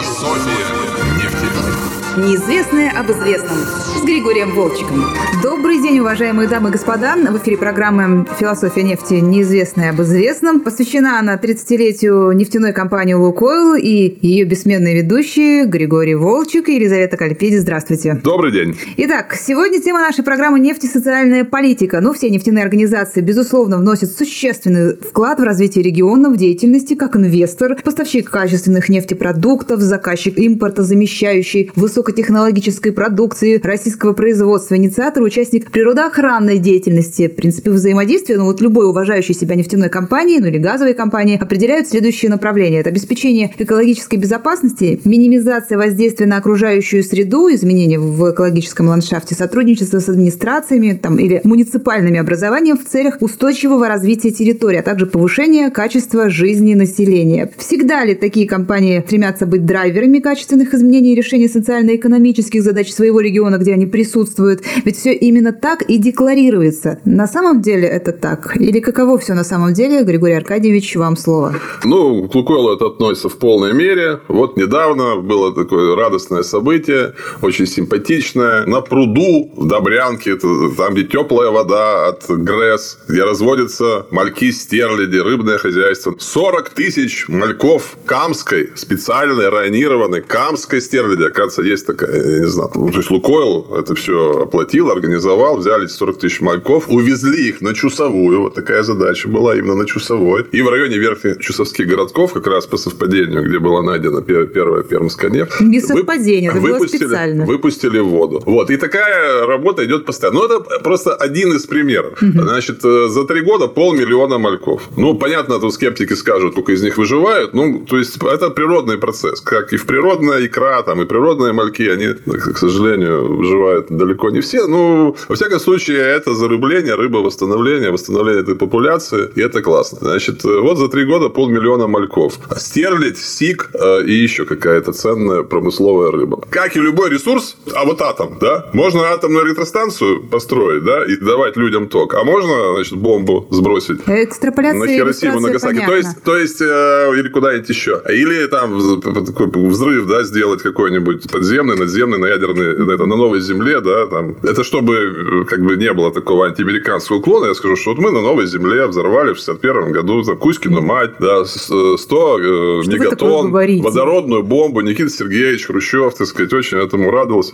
Философия нефти. Неизвестное об известном с Григорием Волчиком. Добрый день, уважаемые дамы и господа. В эфире программы «Философия нефти. Неизвестное об известном». Посвящена она 30-летию нефтяной компании «Лукойл» и ее бессменные ведущие Григорий Волчик и Елизавета Кальпиди. Здравствуйте. Добрый день. Итак, сегодня тема нашей программы «Нефть и социальная политика». Все нефтяные организации, безусловно, вносят существенный вклад в развитие региона, в деятельности как инвестор, поставщик качественных нефтепродуктов, заказчик импорта, замещающий высокотехнологической продукции российского производства, инициатор, участник природоохранной деятельности. В принципе, взаимодействия, любой уважающей себя нефтяной компании, или газовой компании определяют следующие направления. Это обеспечение экологической безопасности, минимизация воздействия на окружающую среду, изменения в экологическом ландшафте, сотрудничество с администрациями или муниципальными образованиями в целях устойчивого развития территории, а также повышения качества жизни населения. Всегда ли такие компании стремятся быть драйверами качественных изменений и решения социально-экономических задач своего региона, где они присутствуют? Ведь все именно так и декларируется. На самом деле это так? Или каково все на самом деле? Григорий Аркадьевич, вам слово. К «Лукойлу» это относится в полной мере. Вот недавно было такое радостное событие, очень симпатичное. На пруду в Добрянке, там, где теплая вода от ГРЭС, где разводятся мальки-стерляди, рыбное хозяйство. 40 тысяч мальков камской, специальной, районированной камской стерляди. Оказывается, есть такая, я не знаю. То есть «Лукойл» это все оплатил, организовал, взяли 40 тысяч мальков, увезли их на Чусовую. Вот такая задача была именно на Чусовой. И в районе верхних чусовских городков, как раз по совпадению, где была найдена первая пермская нефть. Не совпадение, это было специально. Выпустили в воду. И такая работа идет постоянно. Это просто один из примеров. Значит, за 3 года 500 000 мальков. Понятно, тут скептики скажут, только из них выживают. То есть, это природный процесс. Как и в природная икра, и природные мальки, они, к сожалению, выживают далеко не все. Во всяком случае, это зарыбление, рыбовосстановление, восстановление этой популяции. И это классно. Значит, за 3 года 500 000 мальков. Стерлядь, сик и еще какая-то ценная промысловая рыба. Как и любой ресурс, атом, да? Можно атомную электростанцию построить, да, и давать людям ток. А можно, значит, бомбу сбросить на Хиросиму, Нагасаки. То есть, или куда-нибудь еще. Или там такой взрыв, да, сделать какой-нибудь подземный, надземный, на ядерной, на новой земле, да, там. Это чтобы не было такого антиамериканского уклона, я скажу, что мы на новой земле взорвали в 1961 году Кузькину мать, да, 100 мегатонн, водородную бомбу. Никита Сергеевич Хрущев, так сказать, очень этому радовался.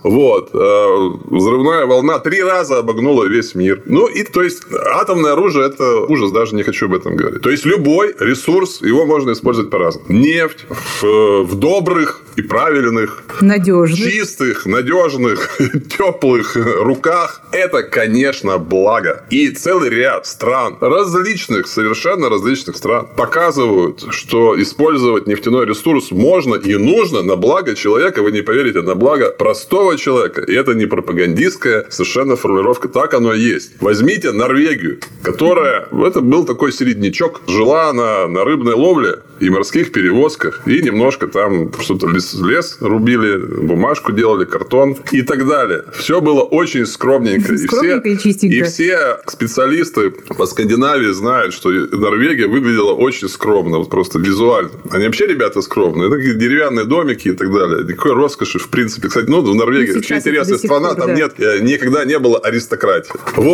Взрывная волна 3 раза обогнула весь мир. То есть, атомное оружие – это ужас, даже не хочу об этом говорить. То есть, любой ресурс, его можно использовать по-разному. Нефть в добрых и правильных, чистых, надежных, теплых руках – это, конечно, благо. И целый ряд стран, совершенно различных стран, показывают, что использовать нефтяной ресурс можно и нужно на благо человека. Вы не поверите, на благо простого человека. И это не пропагандистская совершенно формулировка. Так оно и есть. Возьмите Норвегию, которая... Это был такой середнячок. Жила на рыбной ловле и морских перевозках. И немножко там что-то лес рубили, бумажку делали, картон и так далее. Все было очень скромненько. И чистенько. И все специалисты по Скандинавии знают, что Норвегия выглядела очень скромно. Просто визуально. Они вообще, ребята, скромные. Это такие деревянные домики и так далее. Никакой роскоши, в принципе. Кстати, в Норвегии очень интересная страна. Там никогда не было аристократии.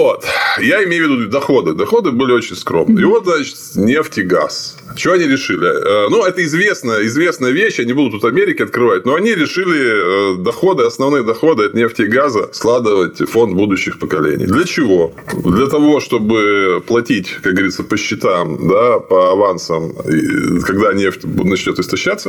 Я имею в виду доходы. Доходы были очень скромные. И значит, нефть и газ. Что они решили? Это известная вещь. Я не буду тут Америки открывать. Но они решили основные доходы от нефти и газа складывать в фонд будущих поколений. Для чего? Для того, чтобы платить, как говорится, по счетам, да, по авансам, когда нефть начнет истощаться.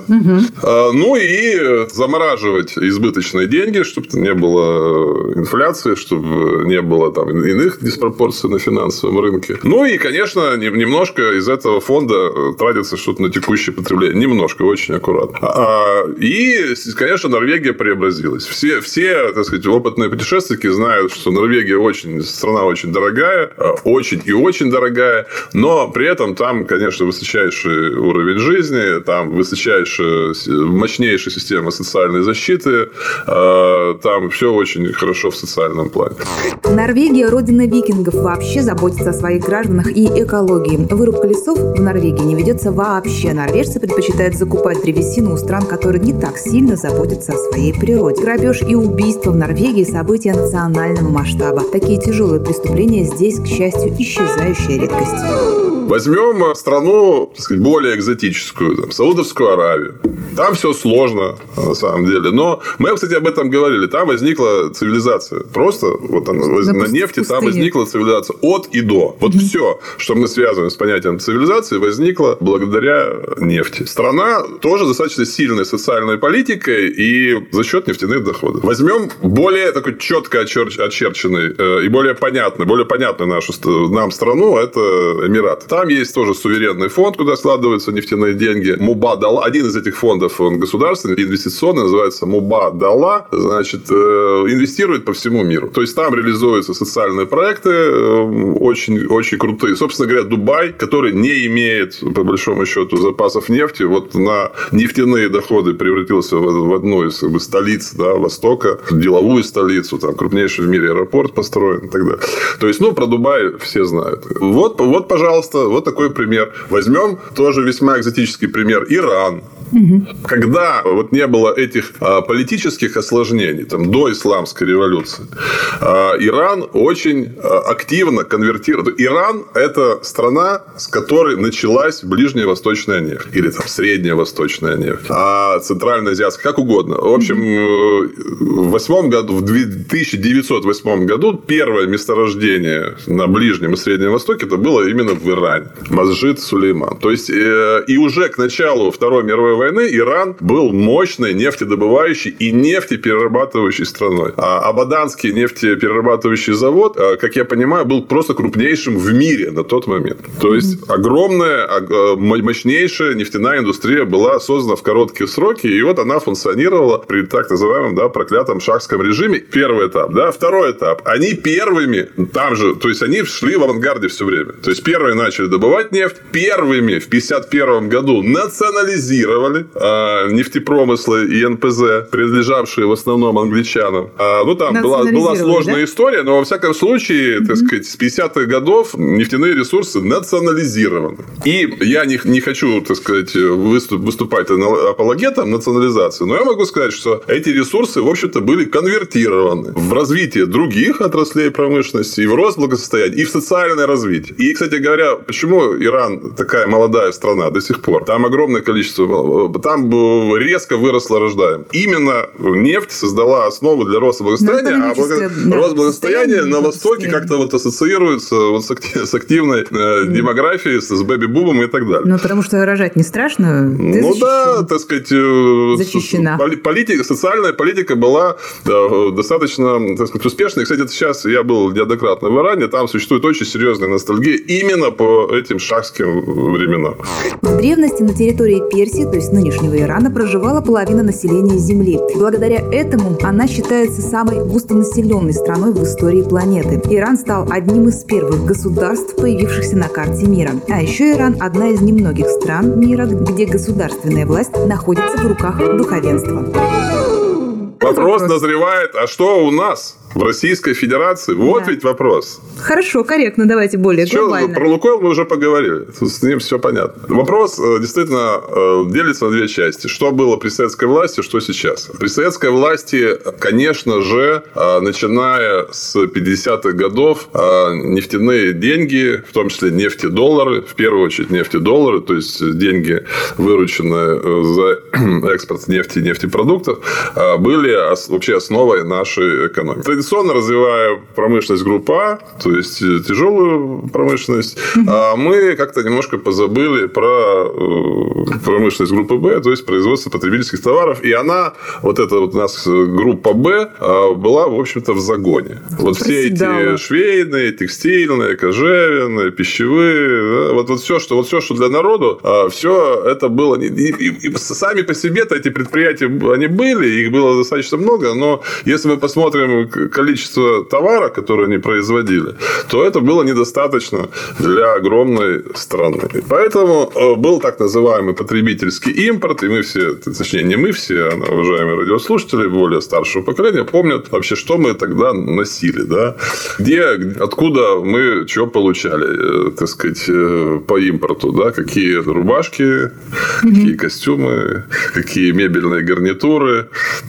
И замораживать избыточные деньги, чтобы не было инфляции, чтобы не было иных диспропорций на финансовом рынке. И, конечно, немножко из этого фонда тратится что-то на текущее потребление. Немножко, очень аккуратно. И, конечно, Норвегия преобразилась. Все, так сказать, опытные путешественники знают, что Норвегия страна очень дорогая, очень и очень дорогая, но при этом там, конечно, высочайший уровень жизни, там мощнейшая система социальной защиты, там все очень хорошо в социальном плане. Норвегия – родина викингов, вообще заботится о своих гражданах и экологии. Вырубка лесов в Норвегии не ведется вообще. Норвежцы предпочитают закупать древесину у стран, которые не так сильно заботятся о своей природе. Грабеж и убийство в Норвегии – события национального масштаба. Такие тяжелые преступления здесь, к счастью, исчезающая редкость. Возьмем страну, так сказать, более экзотическую, Саудовскую Аравию. Там все сложно, на самом деле. Но мы, кстати, об этом говорили. Там возникла цивилизация. Просто вот на нефти там возникла цивилизация от и до. Вот все, что мы связываем с понятием цивилизации, возникло благодаря нефти. Страна тоже достаточно сильной социальной политикой и за счет нефтяных доходов. Возьмем более такой четко очерченный и более понятную нашу нам страну, это Эмираты. Там есть тоже суверенный фонд, куда складываются нефтяные деньги. Мубадала. Один из этих фондов, он государственный, инвестиционный, называется Мубадала. Значит, инвестирует по всему миру. То есть, там реализуются социальные проекты очень, очень крутые. Собственно говоря, Дубай, который не имеет, по большому счету, запасов нефти, вот на нефтяные доходы превратился в одну из столиц Востока, деловую столицу, там крупнейший в мире аэропорт построен и так далее. То есть, про Дубай все знают. Вот, пожалуйста, вот такой пример. Возьмем тоже весьма экзотический пример. Иран. Когда вот не было этих политических осложнений до исламской революции, Иран очень активно конвертирует. Иран – это страна, с которой началась ближневосточная нефть. Или средневосточная нефть. А центральноазиатская, как угодно. В общем, в 1908 году первое месторождение на Ближнем и Среднем Востоке это было именно в Иране. Масджид Сулейман. То есть, и уже к началу Второй мировой войны Иран был мощной нефтедобывающей и нефтеперерабатывающей страной. А Абаданский нефтеперерабатывающий завод, как я понимаю, был просто крупнейшим в мире на тот момент. То есть, огромная, мощнейшая нефтяная индустрия была создана в короткие сроки, и вот она функционировала при так называемом проклятом шахском режиме. Первый этап. Второй этап. Они первыми там же, то есть, они шли в авангарде все время. То есть, первые начали добывать нефть, первыми в 1951 году национализировали нефтепромыслы и НПЗ, принадлежавшие в основном англичанам. Там была сложная история, но, во всяком случае, так сказать, с 50-х годов нефтяные ресурсы национализированы. И я не хочу, так сказать, выступать апологетом национализации, но я могу сказать, что эти ресурсы, в общем-то, были конвертированы в развитие других отраслей промышленности, и в рост благосостояния, и в социальное развитие. И, кстати говоря, почему Иран такая молодая страна до сих пор? Там огромное количество... Там резко выросла рождаемость. Именно нефть создала основу для роста благосостояния, а рост благосостояния на Востоке как-то ассоциируется с активной демографией, с бэби-бумом и так далее. Потому что рожать не страшно. Так сказать, защищена. Социальная политика была достаточно, так сказать, успешной. Кстати, сейчас я был неоднократно в Иране, там существует очень серьезная ностальгия именно по этим шахским временам. В древности на территории Персии, то есть нынешнего Ирана, проживала половина населения Земли. Благодаря этому она считается самой густонаселенной страной в истории планеты. Иран стал одним из первых государств, появившихся на карте мира. А еще Иран – одна из немногих стран мира, где государственная власть находится в руках духовенства. Вопрос назревает, а что у нас в Российской Федерации? Вот ведь вопрос. Хорошо, корректно, давайте более глобально. Про «Лукойл» мы уже поговорили. С ним все понятно. Вопрос действительно делится на две части. Что было при советской власти, что сейчас? При советской власти, конечно же, начиная с 50-х годов, нефтяные деньги, в том числе нефтедоллары, в первую очередь нефтедоллары, то есть деньги, вырученные за экспорт нефти и нефтепродуктов, были вообще основой нашей экономики. Традиционно развивая промышленность группы А, то есть тяжелую промышленность, мы как-то немножко позабыли про промышленность группы Б, то есть производство потребительских товаров. И она, вот эта вот у нас группа Б, была, в общем-то, в загоне. Вот все эти швейные, текстильные, кожевенные, пищевые, вот все, что для народу, все это было. И сами по себе-то эти предприятия, они были, их было достаточно много, но если мы посмотрим, количество товара, который они производили, то это было недостаточно для огромной страны. И поэтому был так называемый потребительский импорт, и мы все, точнее, не мы все, а уважаемые радиослушатели более старшего поколения помнят вообще, что мы тогда носили, да? Откуда мы что получали, так сказать, по импорту, да? Какие рубашки, какие костюмы, какие мебельные гарнитуры,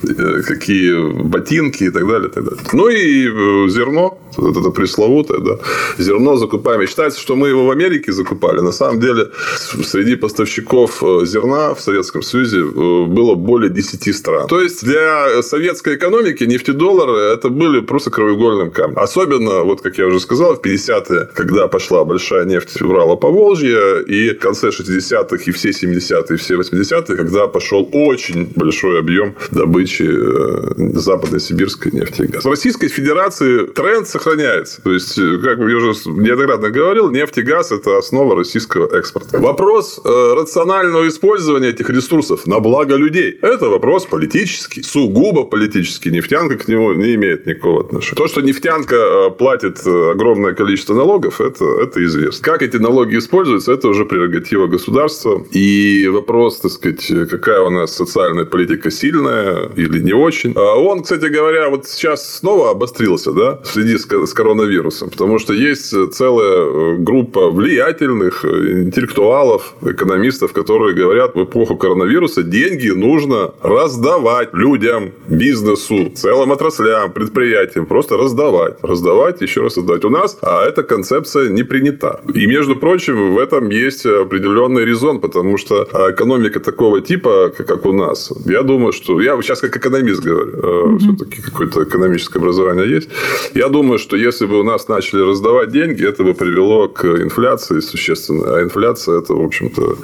какие ботинки и так далее, и так далее. Ну и зерно, вот это пресловутое, да, зерно закупаем. Считается, что мы его в Америке закупали. На самом деле, среди поставщиков зерна в Советском Союзе было более 10 стран. То есть, для советской экономики нефтедоллары это были просто краеугольным камнем. Особенно, вот как я уже сказал, в 50-е, когда пошла большая нефть Урала-Поволжья, и в конце 60-х, и все 70-е, и все 80-е, когда пошел очень большой объем добычи западно-сибирской нефти и газа. В Российской Федерации тренд сохраняется. То есть, как я уже неоднократно говорил, нефть и газ – это основа российского экспорта. Вопрос рационального использования этих ресурсов на благо людей – это вопрос политический, сугубо политический. Нефтянка к нему не имеет никакого отношения. То, что нефтянка платит огромное количество налогов, это известно. Как эти налоги используются, это уже прерогатива государства. И вопрос, так сказать, какая у нас социальная политика, сильная или не очень. Он, кстати говоря, вот сейчас снова обострился, да, в связи с коронавирусом. Потому что есть целая группа влиятельных интеллектуалов, экономистов, которые говорят, в эпоху коронавируса деньги нужно раздавать людям, бизнесу, целым отраслям, предприятиям. Просто раздавать. Раздавать, еще раз раздавать. У нас эта концепция не принята. И, между прочим, в этом есть определенный резон, потому что экономика такого типа, как у нас, я думаю, что... Я сейчас как экономист говорю, все-таки какое-то экономическое образование есть. Я думаю, что если бы у нас начали раздавать деньги, это бы привело к инфляции существенной. А инфляция – это, в общем-то,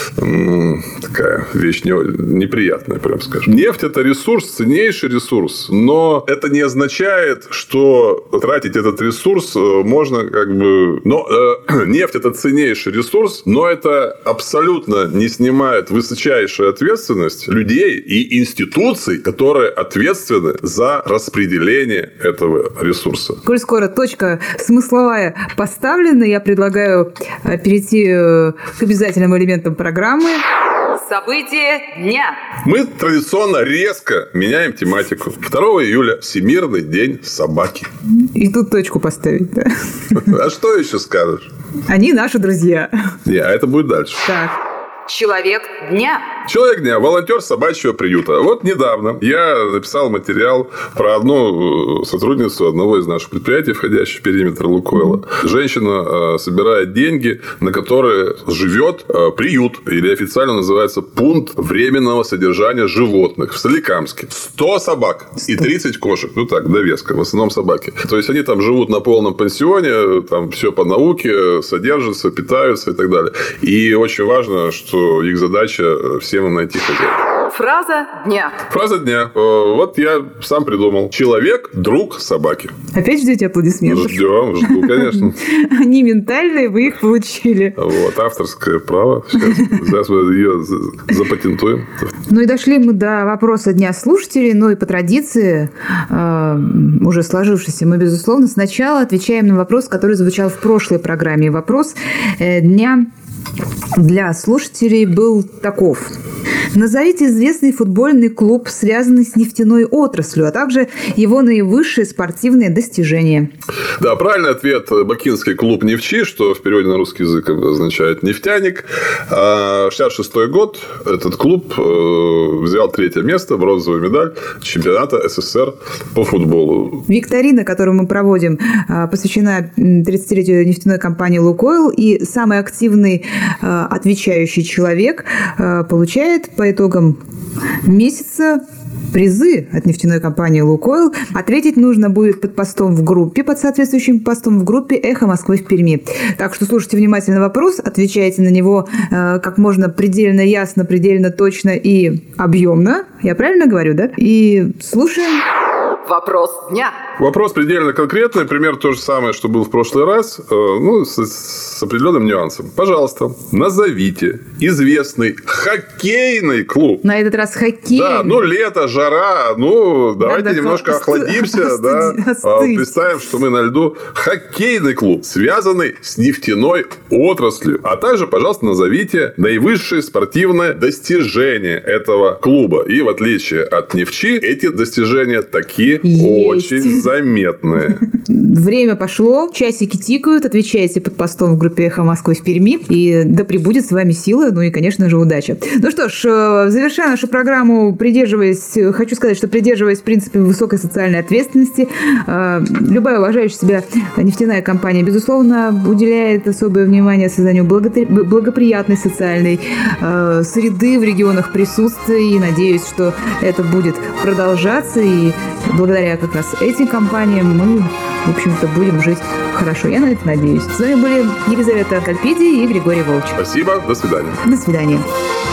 такая вещь неприятная, прям скажем. Нефть – это ресурс, ценнейший ресурс, но это не означает, что тратить этот ресурс можно как бы... Нефть – это ценнейший ресурс, но это абсолютно не снимает высочайшую ответственность людей и институций, которые ответственны за распределение этого ресурса. Коль скоро точка смысловая поставлена, я предлагаю перейти к обязательным элементам программы. События дня. Мы традиционно резко меняем тематику. 2 июля – Всемирный день собаки. И тут точку поставить, да? А что еще скажешь? Они наши друзья. А это будет дальше. Так. Человек дня. Человек дня. Волонтер собачьего приюта. Вот недавно я написал материал про одну сотрудницу одного из наших предприятий, входящих в периметр Лукойла. Женщина собирает деньги, на которые живет приют, или официально называется пункт временного содержания животных в Соликамске. 100 собак и 30 кошек. Ну так, довеска. В основном собаки. То есть, они там живут на полном пансионе, там все по науке, содержатся, питаются и так далее. И очень важно, что их задача всем им найти хозяина. Фраза дня. Фраза дня. Вот я сам придумал. Человек – друг собаки. Опять ждете аплодисментов? Жду, конечно. Они ментальные, вы их получили. Вот, авторское право. Сейчас мы ее запатентуем. Ну и дошли мы до вопроса дня слушателей. Ну и по традиции, уже сложившейся, мы, безусловно, сначала отвечаем на вопрос, который звучал в прошлой программе. Вопрос дня для слушателей был таков. Назовите известный футбольный клуб, связанный с нефтяной отраслью, а также его наивысшие спортивные достижения. Да, правильный ответ – Бакинский клуб «Нефчи», что в переводе на русский язык означает «нефтяник». В 1966 год этот клуб взял 3-е место, бронзовую медаль чемпионата СССР по футболу. Викторина, которую мы проводим, посвящена 30-летию нефтяной компании «Лукойл», и самый активный отвечающий человек получает по итогам месяца призы от нефтяной компании «Лукойл». Ответить нужно будет под постом в группе, под соответствующим постом в группе «Эхо Москвы» в Перми. Так что слушайте внимательно вопрос, отвечайте на него как можно предельно ясно, предельно точно и объемно. Я правильно говорю, да? И слушаем. Вопрос дня. Вопрос предельно конкретный. Пример то же самое, что был в прошлый раз. С определенным нюансом. Пожалуйста, назовите известный хоккейный клуб. На этот раз хоккей. Да, лето, жара. Давайте немножко охладимся. Представим, что мы на льду. Хоккейный клуб, связанный с нефтяной отраслью. А также, пожалуйста, назовите наивысшие спортивные достижения этого клуба. И в отличие от Нефчи, эти достижения такие очень заметные. Время пошло, часики тикают, отвечайте под постом в группе «Эхо Москвы» в Перми. И да пребудет с вами сила, и, конечно же, удача. Ну что ж, завершая нашу программу, хочу сказать, что придерживаясь в принципе высокой социальной ответственности, любая уважающая себя нефтяная компания, безусловно, уделяет особое внимание созданию благоприятной социальной среды в регионах присутствия. И надеюсь, что это будет продолжаться. И благодаря как раз этим компаниям мы, в общем-то, будем жить хорошо. Я на это надеюсь. С вами были Елизавета Кальпиди и Григорий Волч. Спасибо. До свидания. До свидания.